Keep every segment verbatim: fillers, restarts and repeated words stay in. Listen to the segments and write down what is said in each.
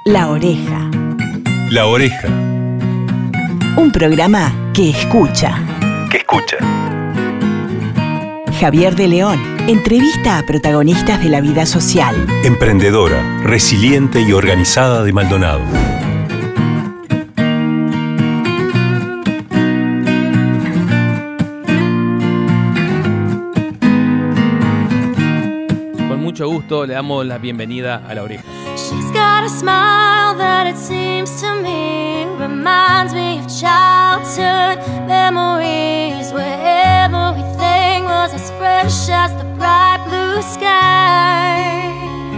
La Oreja. La Oreja. Un programa que escucha. Que escucha. Javier de León entrevista a protagonistas de la vida social. Emprendedora, resiliente y organizada de Maldonado. Con mucho gusto le damos la bienvenida a La Oreja. She's got a smile that it seems to me reminds me of childhood memories where everything was as fresh as the bright blue sky.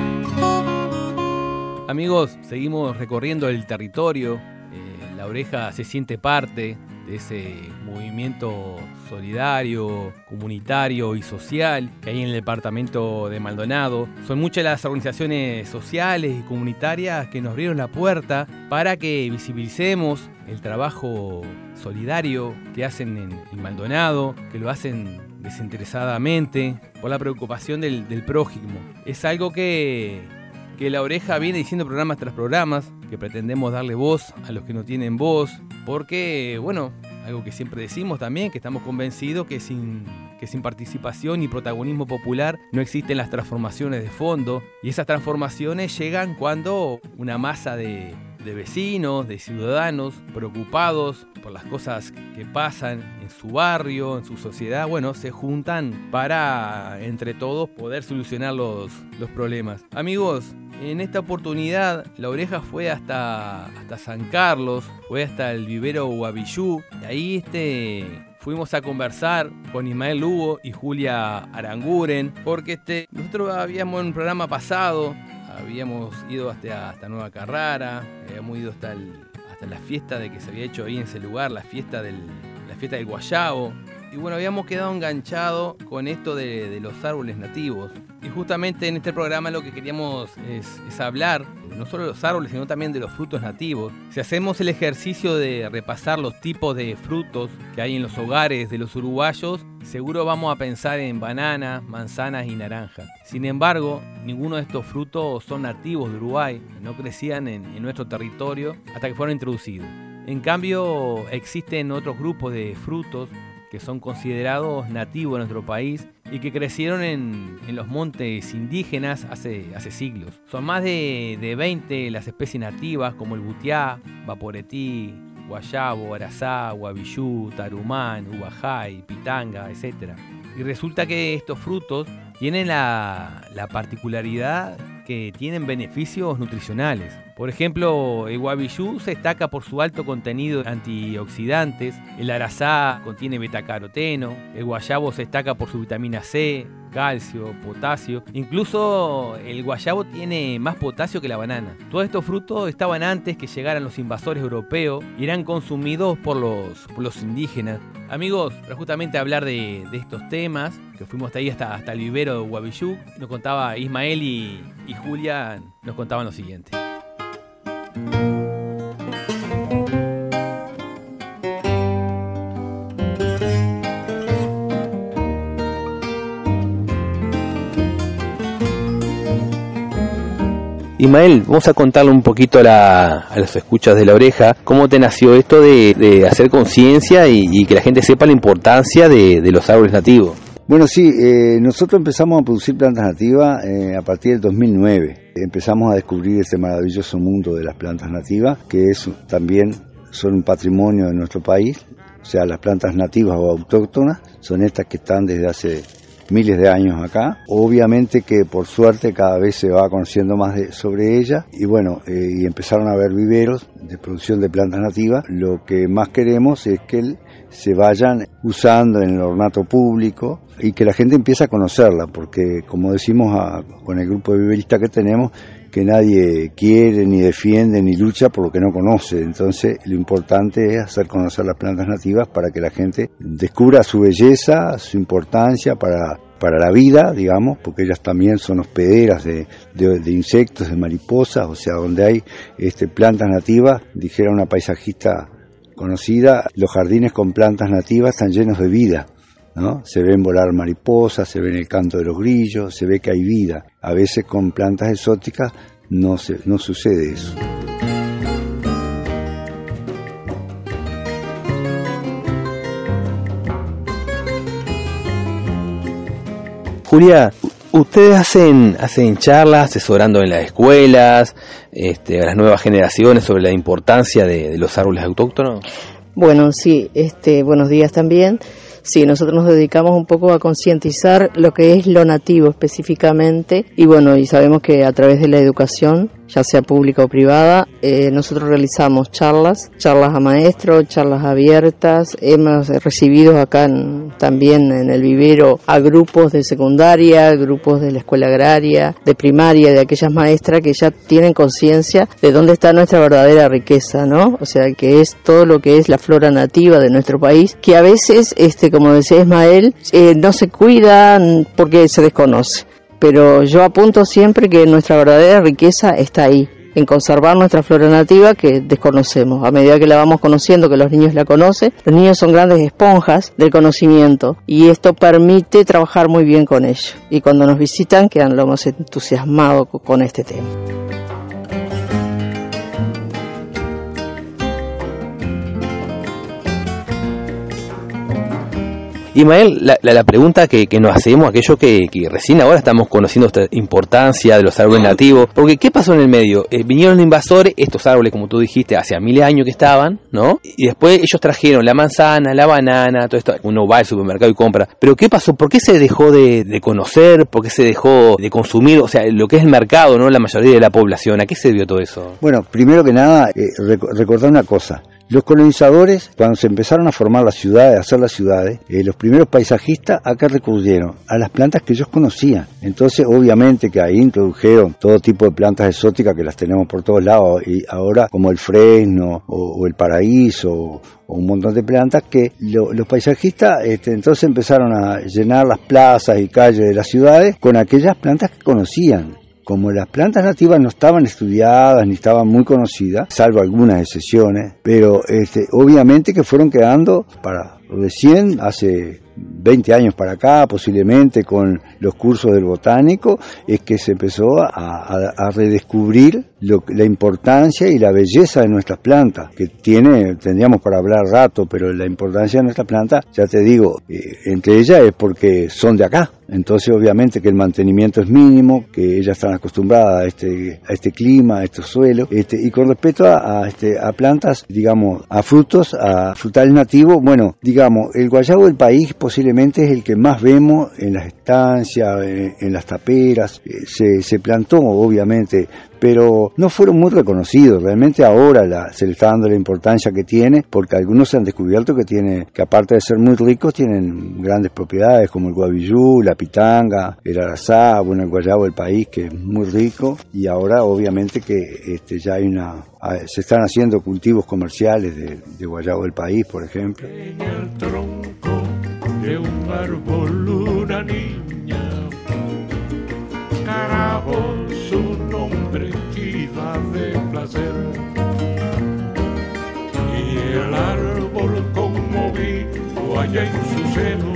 Amigos, seguimos recorriendo el territorio. Eh, La Oreja se siente parte de ese movimiento solidario, comunitario y social que hay en el departamento de Maldonado. Son muchas las organizaciones sociales y comunitarias que nos abrieron la puerta para que visibilicemos el trabajo solidario que hacen en, en Maldonado, que lo hacen desinteresadamente por la preocupación del, del prójimo. Es algo que, que La Oreja viene diciendo programas tras programas, que pretendemos darle voz a los que no tienen voz, porque, bueno, algo que siempre decimos también, que estamos convencidos que sin, que sin participación y protagonismo popular no existen las transformaciones de fondo, y esas transformaciones llegan cuando una masa de, de vecinos, de ciudadanos preocupados por las cosas que pasan en su barrio, en su sociedad, bueno, se juntan para entre todos poder solucionar los, los problemas. Amigos, en esta oportunidad La Oreja fue hasta, hasta San Carlos, fue hasta el vivero Guavillú. Ahí este, fuimos a conversar con Ismael Lugo y Julia Aranguren, porque este, nosotros habíamos en un programa pasado, habíamos ido hasta, hasta Nueva Carrara, habíamos ido hasta, el, hasta la fiesta de que se había hecho ahí en ese lugar, la fiesta del, la fiesta del Guayabo. Y bueno, habíamos quedado enganchados con esto de, de los árboles nativos. Y justamente en este programa lo que queríamos es, es hablar no solo de los árboles, sino también de los frutos nativos. Si hacemos el ejercicio de repasar los tipos de frutos que hay en los hogares de los uruguayos, seguro vamos a pensar en bananas, manzanas y naranjas. Sin embargo, ninguno de estos frutos son nativos de Uruguay, no crecían en, en nuestro territorio hasta que fueron introducidos. En cambio, existen otros grupos de frutos que son considerados nativos de nuestro país y que crecieron en, en los montes indígenas hace, hace siglos. Son más de, de veinte las especies nativas como el butiá, vaporetí, guayabo, arazá, guavillú, tarumán, ubajay, pitanga, etcétera. Y resulta que estos frutos tienen la, la particularidad que tienen beneficios nutricionales. Por ejemplo, el guavillú se destaca por su alto contenido de antioxidantes, el arazá contiene betacaroteno, el guayabo se destaca por su vitamina C, calcio, potasio. Incluso el guayabo tiene más potasio que la banana. Todos estos frutos estaban antes que llegaran los invasores europeos y eran consumidos por los, por los indígenas. Amigos, para justamente hablar de, de estos temas, que fuimos hasta ahí hasta, hasta el vivero de Guavillú, nos contaba Ismael y, y Julia, nos contaban lo siguiente. Ismael, vamos a contarle un poquito a, la, a las escuchas de La Oreja cómo te nació esto de, de hacer conciencia y, y que la gente sepa la importancia de, de los árboles nativos. Bueno, sí, eh, nosotros empezamos a producir plantas nativas eh, a partir del dos mil nueve. Empezamos a descubrir este maravilloso mundo de las plantas nativas, que es también son un patrimonio de nuestro país. O sea, las plantas nativas o autóctonas son estas que están desde hace miles de años acá. Obviamente que por suerte cada vez se va conociendo más de, sobre ellas y bueno, eh, y empezaron a haber viveros de producción de plantas nativas. Lo que más queremos es que el, se vayan usando en el ornato público y que la gente empiece a conocerla, porque como decimos a, con el grupo de viveristas que tenemos, que nadie quiere, ni defiende, ni lucha por lo que no conoce. Entonces lo importante es hacer conocer las plantas nativas para que la gente descubra su belleza, su importancia para, para la vida, digamos, porque ellas también son hospederas de, de, de insectos, de mariposas, o sea, donde hay este, plantas nativas, dijera una paisajista conocida, los jardines con plantas nativas están llenos de vida, ¿no? Se ven volar mariposas, se ve el canto de los grillos, se ve que hay vida. A veces con plantas exóticas no, se, no sucede eso. Julia, ustedes hacen hacen charlas asesorando en las escuelas, este, a las nuevas generaciones sobre la importancia de, de los árboles autóctonos. Bueno, sí, este, buenos días también. Sí, nosotros nos dedicamos un poco a concientizar lo que es lo nativo específicamente y bueno, y sabemos que a través de la educación, ya sea pública o privada, eh, nosotros realizamos charlas, charlas a maestros, charlas abiertas, hemos recibido acá en, también en el vivero a grupos de secundaria, grupos de la escuela agraria, de primaria, de aquellas maestras que ya tienen conciencia de dónde está nuestra verdadera riqueza, ¿no? O sea, que es todo lo que es la flora nativa de nuestro país, que a veces, este, como decía Ismael, eh, no se cuidan porque se desconoce. Pero yo apunto siempre que nuestra verdadera riqueza está ahí, en conservar nuestra flora nativa que desconocemos. A medida que la vamos conociendo, que los niños la conocen, los niños son grandes esponjas del conocimiento y esto permite trabajar muy bien con ellos. Y cuando nos visitan quedan lo más entusiasmados con este tema. Ismael, la, la, la pregunta que, que nos hacemos, aquellos que, que recién ahora estamos conociendo esta importancia de los árboles nativos, porque ¿qué pasó en el medio? Eh, vinieron los invasores, estos árboles, como tú dijiste, hace miles de años que estaban, ¿no? Y después ellos trajeron la manzana, la banana, todo esto. Uno va al supermercado y compra. Pero ¿qué pasó? ¿Por qué se dejó de, de conocer? ¿Por qué se dejó de consumir? O sea, lo que es el mercado, ¿no? La mayoría de la población. ¿A qué se debió todo eso? Bueno, primero que nada, eh, rec- recordar una cosa. Los colonizadores, cuando se empezaron a formar las ciudades, a hacer las ciudades, eh, los primeros paisajistas acá recurrieron a las plantas que ellos conocían. Entonces, obviamente que ahí introdujeron todo tipo de plantas exóticas que las tenemos por todos lados, y ahora como el fresno o, o el paraíso o, o un montón de plantas que lo, los paisajistas este, entonces empezaron a llenar las plazas y calles de las ciudades con aquellas plantas que conocían. Como las plantas nativas no estaban estudiadas ni estaban muy conocidas, salvo algunas excepciones, pero este, obviamente que fueron quedando para recién hace veinte años para acá, posiblemente con los cursos del botánico, es que se empezó a, a, a redescubrir lo, la importancia y la belleza de nuestras plantas, que tiene, tendríamos para hablar rato, pero la importancia de nuestras plantas, ya te digo, eh, entre ellas es porque son de acá. Entonces obviamente que el mantenimiento es mínimo, que ellas están acostumbradas a este, a este clima, a estos suelos, este, y con respecto a, a, este, a plantas, digamos, a frutos, a frutales nativos, bueno, digamos, el guayabo del país posiblemente es el que más vemos en las estancias, en, en las taperas, eh, se, se plantó obviamente, pero no fueron muy reconocidos. Realmente ahora la, se le está dando la importancia que tiene, porque algunos se han descubierto que tiene, que aparte de ser muy ricos, tienen grandes propiedades como el guavillú, la pitanga, el arazá, bueno, el guayabo del país, que es muy rico, y ahora obviamente que este, ya hay una, se están haciendo cultivos comerciales de, de guayabo del país, por ejemplo. En el tronco de un árbol una niña, Carabo su nombre iba de placer, y el árbol conmovido allá en su seno,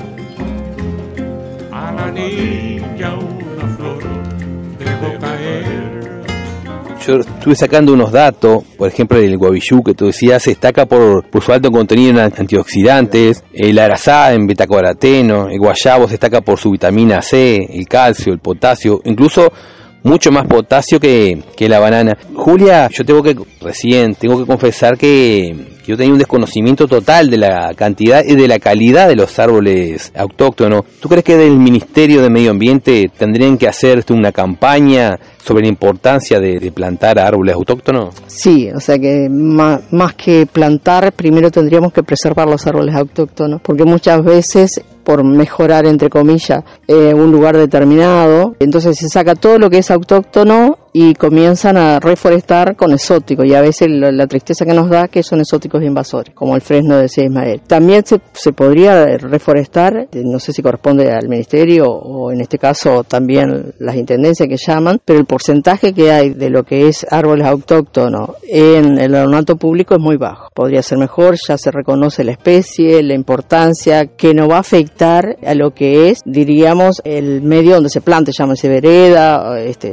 a la niña una flor dejó caer. Yo estuve sacando unos datos, por ejemplo el guavillú que tú decías se destaca por, por su alto contenido en antioxidantes, el arazá en betacaroteno, el guayabo se destaca por su vitamina C, el calcio, el potasio, incluso mucho más potasio que, que la banana. Julia, yo tengo que, recién, tengo que confesar que, que yo tenía un desconocimiento total de la cantidad y de la calidad de los árboles autóctonos. ¿Tú crees que del Ministerio de Medio Ambiente tendrían que hacer una campaña sobre la importancia de, de plantar árboles autóctonos? Sí, o sea que más, más que plantar, primero tendríamos que preservar los árboles autóctonos, porque muchas veces, por mejorar, entre comillas, eh, un lugar determinado, entonces se saca todo lo que es autóctono y comienzan a reforestar con exóticos, y a veces la, la tristeza que nos da que son exóticos invasores, como el fresno decía Ismael. También se, se podría reforestar, no sé si corresponde al ministerio o en este caso también las intendencias que llaman, pero el porcentaje que hay de lo que es árboles autóctonos en el ornato público es muy bajo. Podría ser mejor, ya se reconoce la especie, la importancia, que no va a afectar a lo que es, diríamos, el medio donde se plante, llámese vereda, este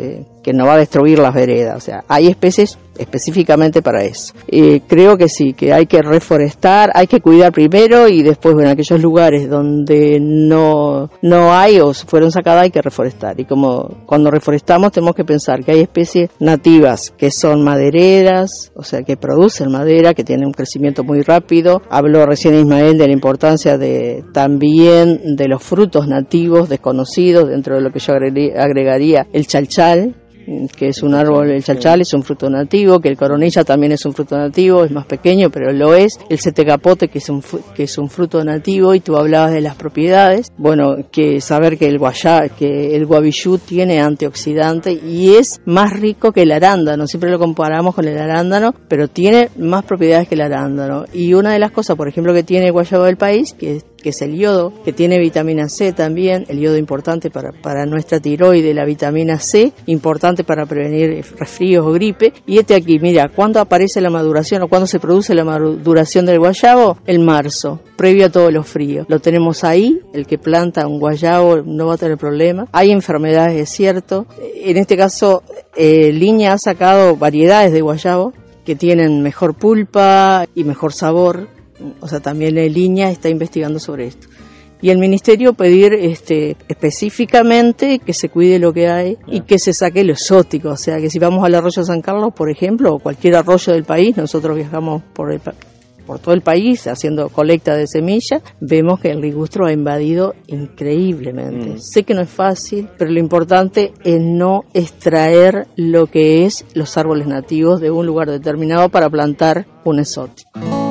que no va a destruir las veredas. O sea, hay especies específicamente para eso. Eh, creo que sí, que hay que reforestar, hay que cuidar primero y después, bueno, aquellos lugares donde no, no hay o fueron sacadas hay que reforestar. Y como cuando reforestamos tenemos que pensar que hay especies nativas que son madereras, o sea, que producen madera, que tienen un crecimiento muy rápido. Habló recién Ismael de la importancia de también de los frutos nativos desconocidos, dentro de lo que yo agregaría el chalchal, que es un árbol, el chalchal es un fruto nativo, que el coronilla también es un fruto nativo, es más pequeño, pero lo es, el setecapote, que es un que es un fruto nativo, y tú hablabas de las propiedades, bueno, que saber que el guayá, que el guavillú tiene antioxidante y es más rico que el arándano, siempre lo comparamos con el arándano, pero tiene más propiedades que el arándano, y una de las cosas, por ejemplo, que tiene el guayabo del país, que es que es el yodo, que tiene vitamina C también, el yodo importante para, para nuestra tiroide, la vitamina C, importante para prevenir resfríos o gripe. Y este aquí, mira, ¿cuándo aparece la maduración o cuándo se produce la maduración del guayabo? En marzo, previo a todos los fríos. Lo tenemos ahí, el que planta un guayabo no va a tener problema. Hay enfermedades, es cierto. En este caso, eh, Línea ha sacado variedades de guayabo que tienen mejor pulpa y mejor sabor. O sea, también la Línea está investigando sobre esto. Y el ministerio pedir este, específicamente que se cuide lo que hay y que se saque lo exótico. O sea, que si vamos al arroyo San Carlos, por ejemplo, o cualquier arroyo del país, nosotros viajamos por, el, por todo el país haciendo colecta de semillas, vemos que el ligustro ha invadido increíblemente. Mm. Sé que no es fácil, pero lo importante es no extraer lo que es los árboles nativos de un lugar determinado para plantar un exótico.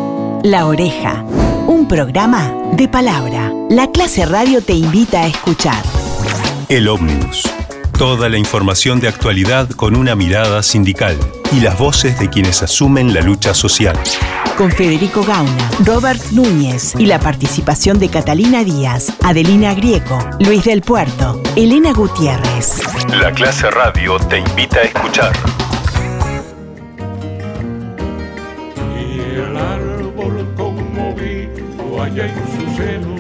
La Oreja, un programa de palabra. La clase radio te invita a escuchar. El Ómnibus. Toda la información de actualidad con una mirada sindical y las voces de quienes asumen la lucha social. Con Federico Gauna, Robert Núñez y la participación de Catalina Díaz, Adelina Grieco, Luis del Puerto, Elena Gutiérrez. La clase radio te invita a escuchar. Allá en su seno,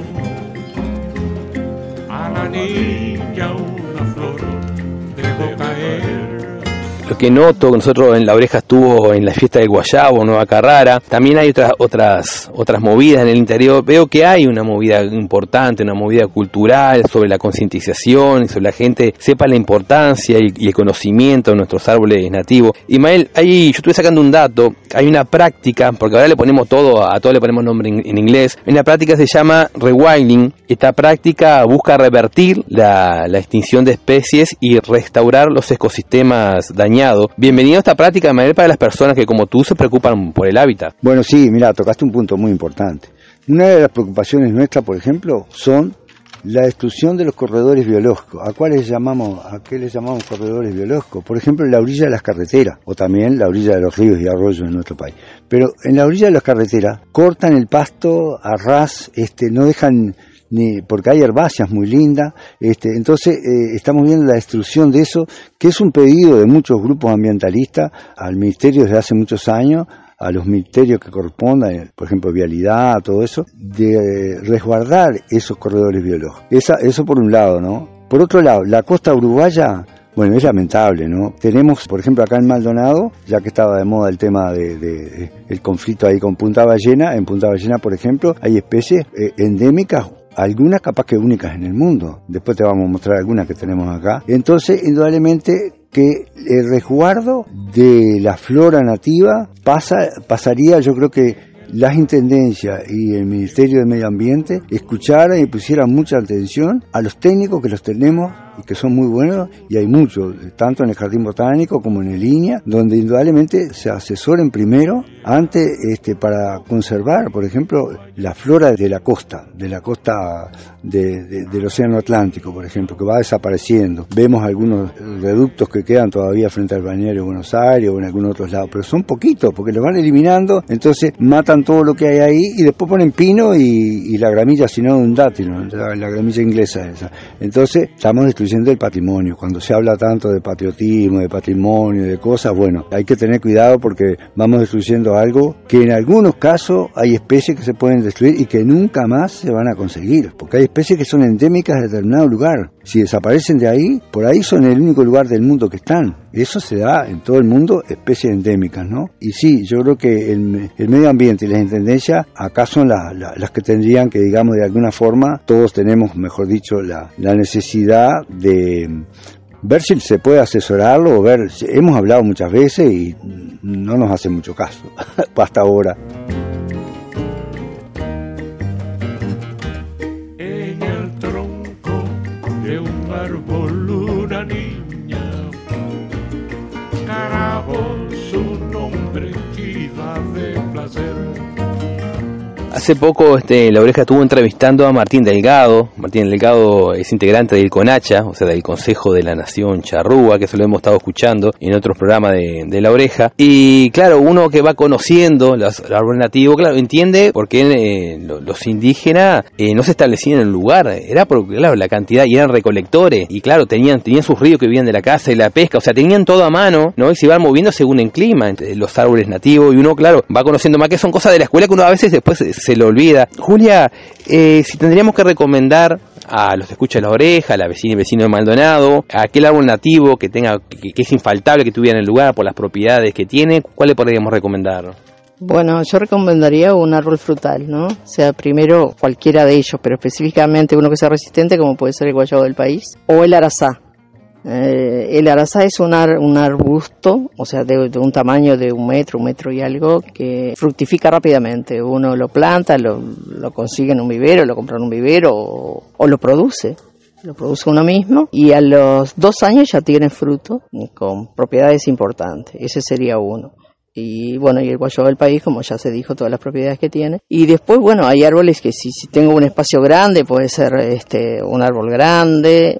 a la niña una flor dejó caer. Lo que noto, nosotros en La Oreja estuvo en la fiesta del Guayabo, Nueva Carrara, también hay otras otras otras movidas en el interior. Veo que hay una movida importante, una movida cultural sobre la concientización, sobre la gente sepa la importancia y, y el conocimiento de nuestros árboles nativos. Ismael, ahí yo estuve sacando un dato, hay una práctica, porque ahora le ponemos todo, a todo le ponemos nombre en, en inglés, hay una práctica que se llama rewilding. Esta práctica busca revertir la, la extinción de especies y restaurar los ecosistemas dañados. Bienvenido a esta práctica, de manera para las personas que como tú se preocupan por el hábitat. Bueno, sí, mira, tocaste un punto muy importante. Una de las preocupaciones nuestras, por ejemplo, son la destrucción de los corredores biológicos. ¿A cuáles llamamos, a qué les llamamos corredores biológicos? Por ejemplo, en la orilla de las carreteras, o también la orilla de los ríos y arroyos en nuestro país. Pero en la orilla de las carreteras cortan el pasto a ras, este, no dejan ni porque hay herbáceas muy lindas, este, entonces eh, estamos viendo la destrucción de eso, que es un pedido de muchos grupos ambientalistas al Ministerio desde hace muchos años, a los ministerios que correspondan, por ejemplo, vialidad, todo eso, de resguardar esos corredores biológicos. Esa, eso por un lado, ¿no? Por otro lado, la costa uruguaya, bueno, es lamentable, ¿no? Tenemos, por ejemplo, acá en Maldonado, ya que estaba de moda el tema de, de, de el conflicto ahí con Punta Ballena, en Punta Ballena, por ejemplo, hay especies eh, endémicas, algunas capaz que únicas en el mundo. Después te vamos a mostrar algunas que tenemos acá. Entonces, indudablemente que el resguardo de la flora nativa pasa, pasaría, yo creo que las intendencias y el Ministerio de Medio Ambiente escucharan y pusieran mucha atención a los técnicos que los tenemos y que son muy buenos, y hay muchos, tanto en el Jardín Botánico como en el Línea, donde indudablemente se asesoren primero antes este, para conservar, por ejemplo, la flora de la costa, de la costa de, de, del Océano Atlántico, por ejemplo, que va desapareciendo. Vemos algunos reductos que quedan todavía frente al balneario de Buenos Aires o en algunos otros lados, pero son poquitos, porque los van eliminando, entonces matan todo lo que hay ahí y después ponen pino y, y la gramilla, si no, un dátilo, la, la gramilla inglesa esa. Entonces estamos destruyendo el patrimonio. Cuando se habla tanto de patriotismo, de patrimonio, de cosas, bueno, hay que tener cuidado porque vamos destruyendo algo que en algunos casos hay especies que se pueden destruir y que nunca más se van a conseguir, porque hay especies que son endémicas de determinado lugar. Si desaparecen de ahí, por ahí son el único lugar del mundo que están. Eso se da en todo el mundo, especies endémicas, ¿no? Y sí, yo creo que el, el medio ambiente y las intendencias acá son la, la, las que tendrían que, digamos, de alguna forma, todos tenemos, mejor dicho, la, la necesidad de ver si se puede asesorarlo o ver, hemos hablado muchas veces y no nos hace mucho caso, hasta ahora. En el tronco de un árbol una niña carabó su nombre quizá de placer. Hace poco este, La Oreja estuvo entrevistando a Martín Delgado. Martín Delgado es integrante del CONACHA, o sea, del Consejo de la Nación Charrúa, que eso lo hemos estado escuchando en otros programas de, de La Oreja. Y claro, uno que va conociendo los, el árbol nativo, claro, entiende por qué eh, los indígenas eh, no se establecían en el lugar. Era porque, claro, la cantidad, y eran recolectores, y claro, tenían, tenían sus ríos que vivían de la caza y la pesca, o sea, tenían todo a mano, ¿no? Y se iban moviendo según el clima, entre los árboles nativos, y uno, claro, va conociendo más, que son cosas de la escuela que uno a veces después se lo olvida. Julia, eh, si tendríamos que recomendar a los que escuchan La Oreja, a la vecina y vecino de Maldonado, a aquel árbol nativo que tenga, que, que es infaltable que tuviera en el lugar por las propiedades que tiene, ¿cuál le podríamos recomendar? Bueno, yo recomendaría un árbol frutal, ¿no? O sea, primero cualquiera de ellos, pero específicamente uno que sea resistente, como puede ser el guayabo del país, o el arazá. Eh, el arazá es un, ar, un arbusto, o sea, de, de un tamaño de un metro, un metro y algo, que fructifica rápidamente. Uno lo planta, lo, lo consigue en un vivero, lo compra en un vivero o, o lo produce. Lo produce uno mismo y a los dos años ya tiene fruto con propiedades importantes. Ese sería uno. Y bueno, y el guayabo del país, como ya se dijo, todas las propiedades que tiene. Y después, bueno, hay árboles que si, si tengo un espacio grande, puede ser este un árbol grande,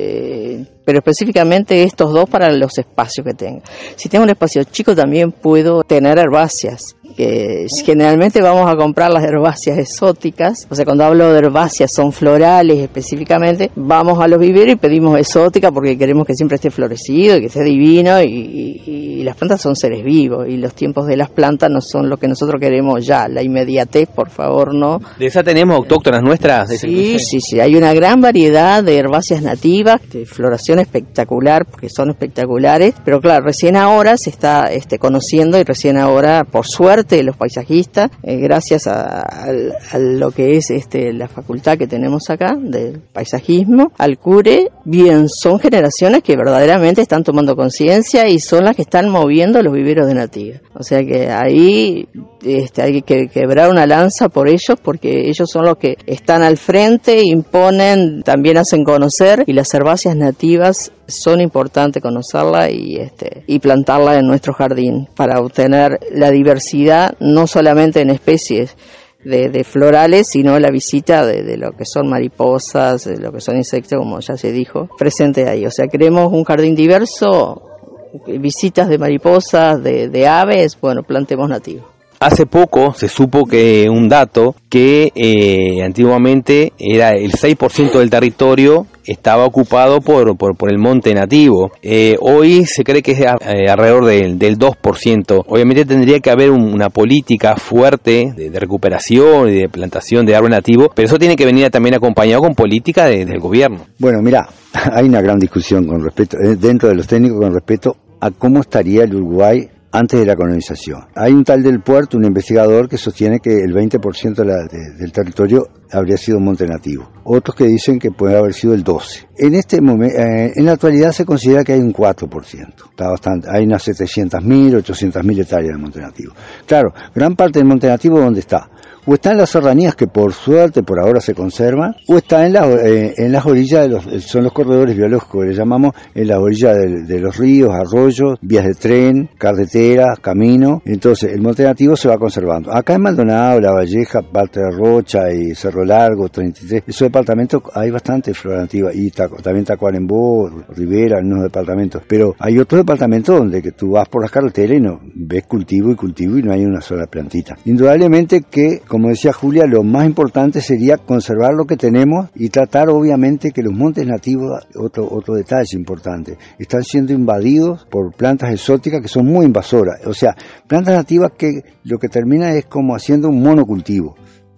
eh, pero específicamente estos dos para los espacios que tengo. Si tengo un espacio chico también puedo tener herbáceas, que generalmente vamos a comprar las herbáceas exóticas. O sea, cuando hablo de herbáceas son florales específicamente, vamos a los viveros y pedimos exótica porque queremos que siempre esté florecido y que esté divino, y, y, y las plantas son seres vivos y los tiempos de las plantas no son lo que nosotros queremos ya, la inmediatez, por favor, no. ¿De esa tenemos autóctonas nuestras? Sí, sí, sí, hay una gran variedad de herbáceas nativas, de floración espectacular, porque son espectaculares, pero claro, recién ahora se está este, conociendo y recién ahora, por suerte, los paisajistas, eh, gracias a, a, a lo que es este la facultad que tenemos acá, del paisajismo, al CURE, bien, son generaciones que verdaderamente están tomando conciencia y son las que están moviendo los viveros de nativa. O sea que ahí este, hay que quebrar una lanza por ellos, porque ellos son los que están al frente, imponen, también hacen conocer, y las herbáceas nativas son importantes conocerlas y, este, y plantarlas en nuestro jardín para obtener la diversidad, no solamente en especies de, de florales, sino la visita de, de lo que son mariposas, de lo que son insectos, como ya se dijo, presente ahí. O sea, queremos un jardín diverso, visitas de mariposas, de, de aves, bueno, plantemos nativos. Hace poco se supo que un dato que eh, antiguamente era el seis por ciento del territorio estaba ocupado por, por, por el monte nativo. Eh, hoy se cree que es a, eh, alrededor del, del dos por ciento. Obviamente tendría que haber un, una política fuerte de, de recuperación y de plantación de árbol nativo, pero eso tiene que venir también acompañado con política de, del gobierno. Bueno, mira, hay una gran discusión con respecto, dentro de los técnicos con respecto a cómo estaría el Uruguay antes de la colonización. Hay un tal del Puerto, un investigador, que sostiene que el veinte por ciento de la, de, del territorio habría sido monte nativo. Otros que dicen que puede haber sido el doce por ciento. En este momento, eh, en la actualidad se considera que hay un cuatro por ciento. Está bastante, hay unas setecientas mil, ochocientas mil hectáreas de monte nativo. Claro, gran parte del monte nativo, ¿dónde está? O está en las serranías, que por suerte por ahora se conservan, o está en, la, eh, en las orillas, de los, son los corredores biológicos que le llamamos, en las orillas de, de los ríos, arroyos, vías de tren, carreteras, caminos. Entonces el monte nativo se va conservando. Acá en Maldonado, La Valleja, Parte de Rocha y Cerro Largo, treinta y tres, esos departamentos hay bastante flora nativa, y ta, también Tacuarembó, Rivera, en unos departamentos. Pero hay otros departamentos donde que tú vas por las carreteras y no ves cultivo y cultivo y no hay una sola plantita. Indudablemente que, como decía Julia, lo más importante sería conservar lo que tenemos y tratar, obviamente, que los montes nativos, otro, otro detalle importante, están siendo invadidos por plantas exóticas que son muy invasoras. O sea, plantas nativas que lo que termina es como haciendo un monocultivo.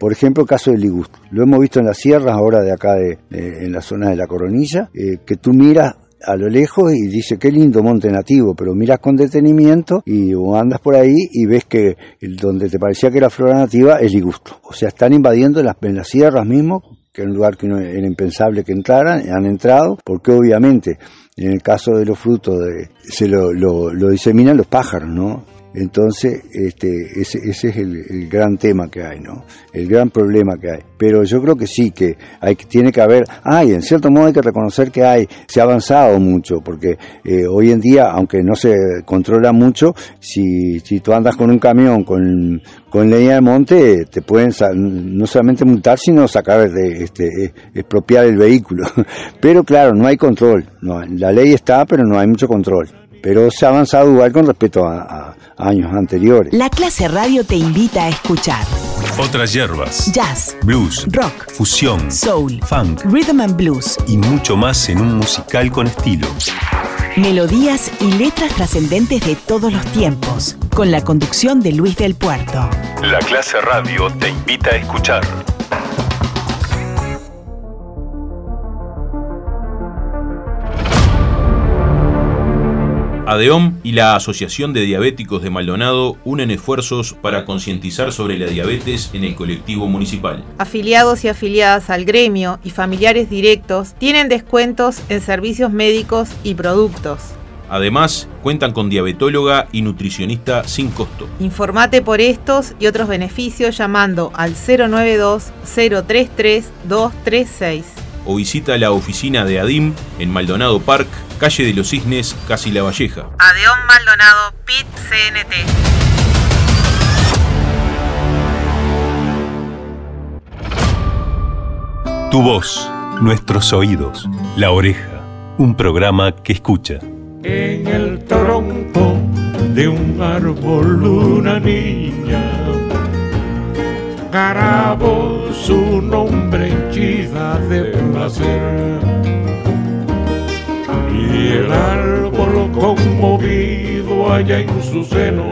Por ejemplo, el caso del ligusto. Lo hemos visto en las sierras ahora de acá, de, de, en la zona de la Coronilla, eh, que tú miras a lo lejos y dice qué lindo monte nativo, pero miras con detenimiento y o andas por ahí y ves que el, donde te parecía que era flora nativa es ligusto. O sea, están invadiendo en las, en las sierras mismo, que es un lugar que no era impensable que entraran, han entrado, porque obviamente en el caso de los frutos de, se lo, lo, lo diseminan los pájaros, ¿no? Entonces, este, ese, ese es el, el gran tema que hay, ¿no? El gran problema que hay. Pero yo creo que sí, que hay que tiene que haber, ah, y en cierto modo hay que reconocer que hay, se ha avanzado mucho, porque eh, hoy en día, aunque no se controla mucho, si, si tú andas con un camión con, con leña de monte, te pueden no solamente multar, sino sacar, de, este, expropiar el vehículo. Pero claro, no hay control, no, la ley está, pero no hay mucho control. Pero se ha avanzado igual con respecto a, a, a años anteriores. La Clase Radio te invita a escuchar otras hierbas, jazz, blues, rock, fusión, soul, funk, rhythm and blues y mucho más en un musical con estilo. Melodías y letras trascendentes de todos los tiempos, con la conducción de Luis del Puerto. La Clase Radio te invita a escuchar. ADEOM y la Asociación de Diabéticos de Maldonado unen esfuerzos para concientizar sobre la diabetes en el colectivo municipal. Afiliados y afiliadas al gremio y familiares directos tienen descuentos en servicios médicos y productos. Además, cuentan con diabetóloga y nutricionista sin costo. Informate por estos y otros beneficios llamando al cero nueve dos, cero tres tres, dos tres seis. O visita la oficina de ADIM en Maldonado Park, calle de los Cisnes, Casi La Valleja. ADEOM Maldonado, P I T C N T. Tu voz, nuestros oídos, la oreja, un programa que escucha. En el tronco de un árbol una niña grabó su nombre henchida de placer, y el árbol conmovido allá en su seno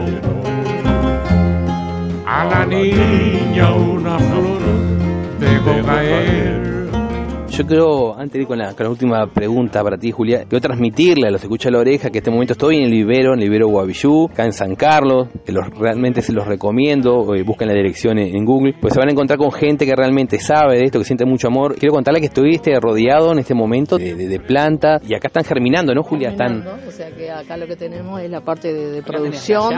a la niña una flor dejó caer. Yo creo, antes de ir con la, con la última pregunta para ti, Julia, quiero transmitirle a los Escucha la Oreja que en este momento estoy en el vivero, en el vivero Guavillú, acá en San Carlos, que los, realmente se los recomiendo, eh, busquen la dirección en, en Google, pues se van a encontrar con gente que realmente sabe de esto, que siente mucho amor. Quiero contarle que estoy este, rodeado en este momento de, de, de planta, y acá están germinando, ¿no, Julia? Están... O sea que acá lo que tenemos es la parte de, de producción.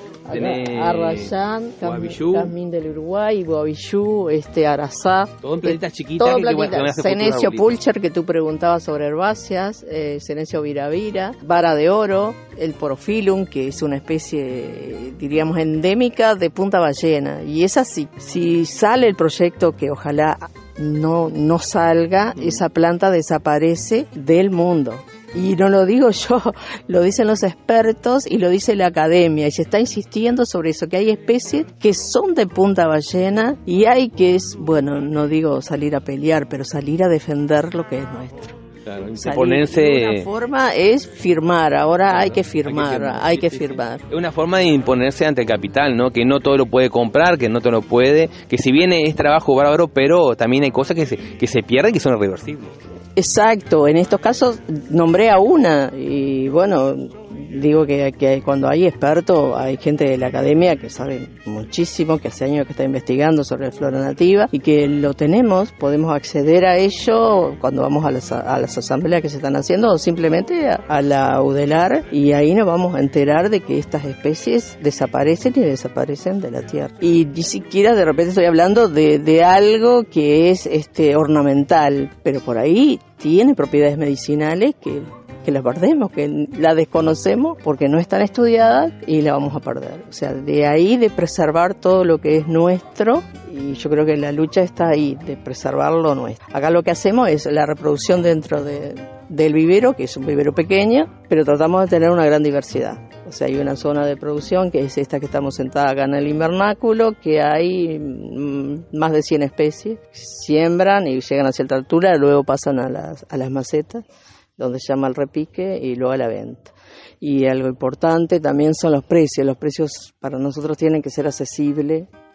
Arrayán, Jazmín del Uruguay, Guavillú, este, Arazá. Todo en plantitas chiquitas. Todo en plantitas. Senecio Pulcher, que tú preguntabas sobre herbáceas, eh, Senecio viravira, Vara de Oro, el Porofilum, que es una especie, diríamos, endémica de Punta Ballena. Y es así. Si sale el proyecto, que ojalá no, no salga, esa planta desaparece del mundo. Y no lo digo yo, lo dicen los expertos y lo dice la academia, y se está insistiendo sobre eso, que hay especies que son de Punta Ballena y hay que, es bueno, no digo salir a pelear, pero salir a defender lo que es nuestro. Claro, imponerse. De una forma es firmar, ahora claro, hay que firmar, hay que firmar. Hay que firmar. Es una forma de imponerse ante el capital, ¿no? Que no todo lo puede comprar, que no todo lo puede, que si bien es trabajo bárbaro, pero también hay cosas que se, que se pierden y que son irreversibles. Exacto, en estos casos nombré a una y bueno, digo que, que cuando hay expertos, hay gente de la academia que sabe muchísimo, que hace años que está investigando sobre la flora nativa y que lo tenemos, podemos acceder a ello cuando vamos a las, a las asambleas que se están haciendo o simplemente a, a la UDELAR, y ahí nos vamos a enterar de que estas especies desaparecen y desaparecen de la tierra. Y ni siquiera de repente estoy hablando de, de algo que es este ornamental, pero por ahí tiene propiedades medicinales que, que las perdemos, que la desconocemos porque no están estudiadas y la vamos a perder. O sea, de ahí de preservar todo lo que es nuestro, y yo creo que la lucha está ahí, de preservar lo nuestro. Acá lo que hacemos es la reproducción dentro de, del vivero, que es un vivero pequeño, pero tratamos de tener una gran diversidad. O sea, hay una zona de producción que es esta que estamos sentadas acá en el invernáculo, que hay mmm, más de cien especies, siembran y llegan a cierta altura, luego pasan a las, a las macetas, donde se llama el repique, y luego a la venta. Y algo importante también son los precios. Los precios para nosotros tienen que ser accesibles,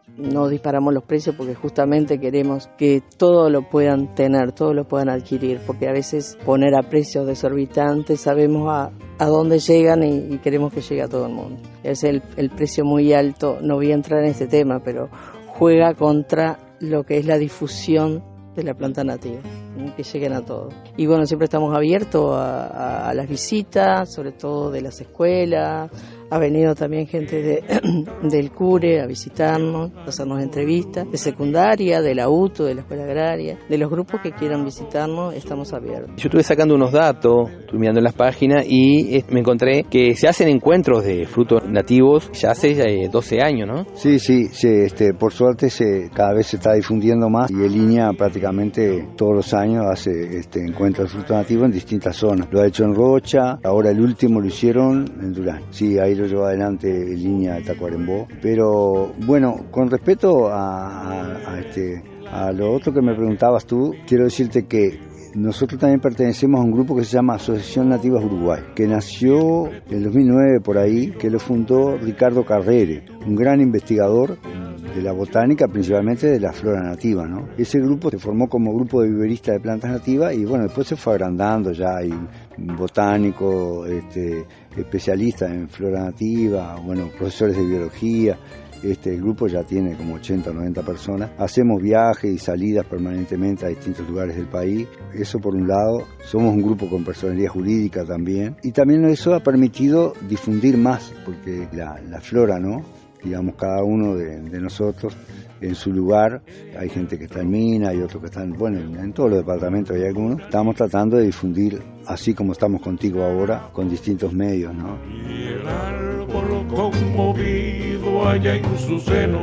no disparamos los precios porque justamente queremos que todo lo puedan tener, todo lo puedan adquirir, porque a veces poner a precios desorbitantes sabemos a, a dónde llegan y, y queremos que llegue a todo el mundo. Es el, el precio muy alto, no voy a entrar en este tema, pero juega contra lo que es la difusión de la planta nativa, que lleguen a todos. Y bueno, siempre estamos abiertos a, a, a las visitas, sobre todo de las escuelas. Ha venido también gente de, del CURE a visitarnos, a hacernos entrevistas, de secundaria, de la U T U, de la Escuela Agraria, de los grupos que quieran visitarnos, estamos abiertos. Yo estuve sacando unos datos, estuve mirando en las páginas y me encontré que se hacen encuentros de frutos nativos ya hace eh, doce años, ¿no? Sí, sí, sí este, por suerte se, cada vez se está difundiendo más y el INIA prácticamente todos los años hace este, encuentros de frutos nativos en distintas zonas. Lo ha hecho en Rocha, ahora el último lo hicieron en Durán. Sí, ahí lo llevó adelante en línea de Tacuarembó, pero bueno, con respecto a, a, a, este, a lo otro que me preguntabas tú, quiero decirte que nosotros también pertenecemos a un grupo que se llama Asociación Nativas Uruguay, que nació en el dos mil nueve por ahí, que lo fundó Ricardo Carrere, un gran investigador de la botánica, principalmente de la flora nativa, ¿no? Ese grupo se formó como grupo de viveristas de plantas nativas y bueno, después se fue agrandando, ya hay botánicos, este, especialistas en flora nativa, bueno, profesores de biología. Este, el grupo ya tiene como ochenta o noventa personas. Hacemos viajes y salidas permanentemente a distintos lugares del país. Eso por un lado. Somos un grupo con personalidad jurídica también. Y también eso ha permitido difundir más, porque la, la flora, ¿no? Digamos, cada uno de, de nosotros en su lugar. Hay gente que está en Mina, hay otros que están, bueno, en todos los departamentos hay algunos. Estamos tratando de difundir, así como estamos contigo ahora, con distintos medios, ¿no? Y el árbol conmovido allá en su seno,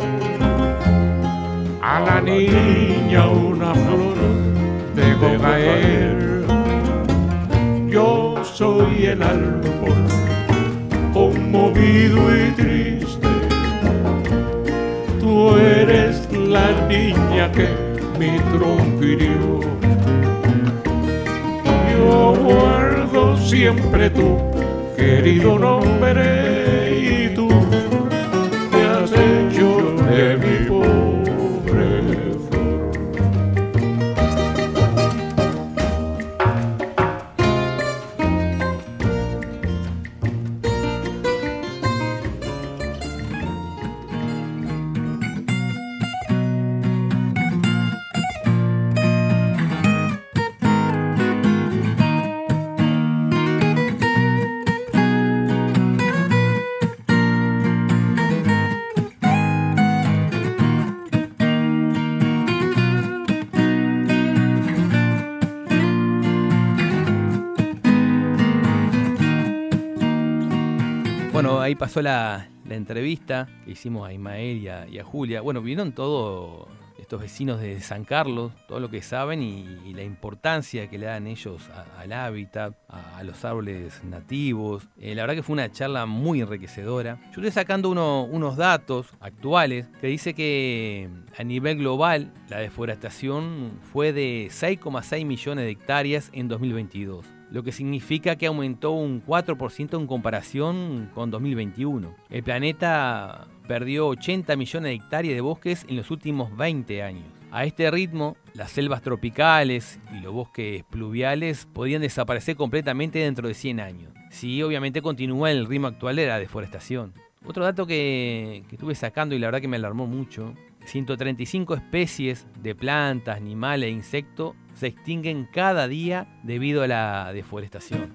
a la niña una flor dejó caer. Yo soy el árbol conmovido y triste, tú eres la niña que mi tronco hirió. Yo guardo siempre tu querido nombre y tú te has hecho de mi pobre flor. Bueno, ahí pasó la, la entrevista que hicimos a Ismael y a, y a Julia. Bueno, vieron todos estos vecinos de San Carlos, todo lo que saben y, y la importancia que le dan ellos a, al hábitat, a, a los árboles nativos. Eh, la verdad que fue una charla muy enriquecedora. Yo estoy sacando uno, unos datos actuales que dice que a nivel global la deforestación fue de seis coma seis millones de hectáreas en dos mil veintidós. Lo que significa que aumentó un cuatro por ciento en comparación con dos mil veintiuno. El planeta perdió ochenta millones de hectáreas de bosques en los últimos veinte años. A este ritmo, las selvas tropicales y los bosques pluviales podrían desaparecer completamente dentro de cien años, si obviamente continúa el ritmo actual de la deforestación. Otro dato que, que estuve sacando y la verdad que me alarmó mucho, ciento treinta y cinco especies de plantas, animales e insectos se extinguen cada día debido a la deforestación.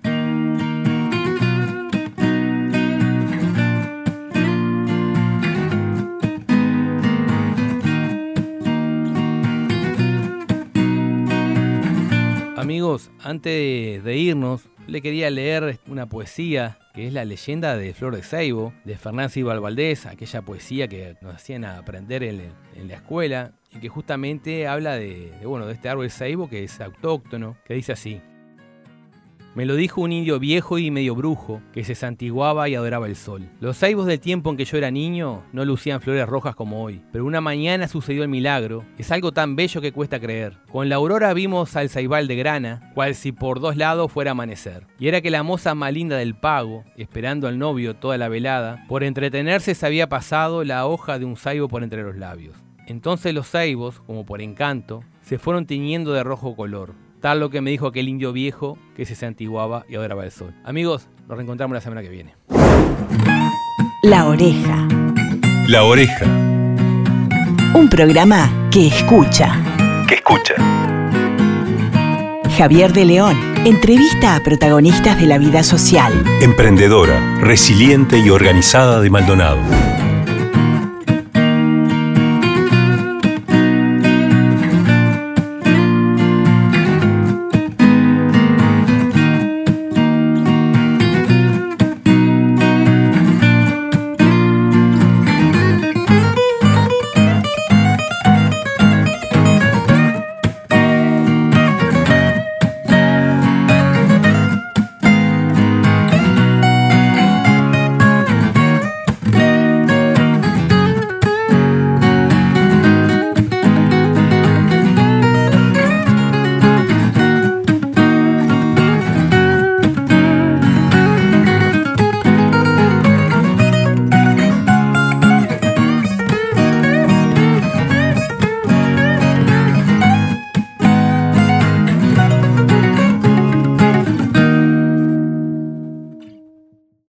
Amigos, antes de irnos, le quería leer una poesía que es la leyenda de Flor de Ceibo, de Fernán Silva Valdés, aquella poesía que nos hacían aprender en, en la escuela, y que justamente habla de, de, bueno, de este árbol de ceibo que es autóctono, que dice así: Me lo dijo un indio viejo y medio brujo, que se santiguaba y adoraba el sol. Los saibos del tiempo en que yo era niño no lucían flores rojas como hoy, pero una mañana sucedió el milagro. Es algo tan bello que cuesta creer. Con la aurora vimos al saibal de grana, cual si por dos lados fuera amanecer. Y era que la moza más linda del pago, esperando al novio toda la velada, por entretenerse se había pasado la hoja de un saibo por entre los labios. Entonces los saibos, como por encanto, se fueron tiñendo de rojo color. Tal lo que me dijo aquel indio viejo que se santiguaba y adoraba el sol. Amigos, nos reencontramos la semana que viene. La Oreja. La Oreja. Un programa que escucha. Que escucha. Javier de León entrevista a protagonistas de la vida social. Emprendedora, resiliente y organizada de Maldonado.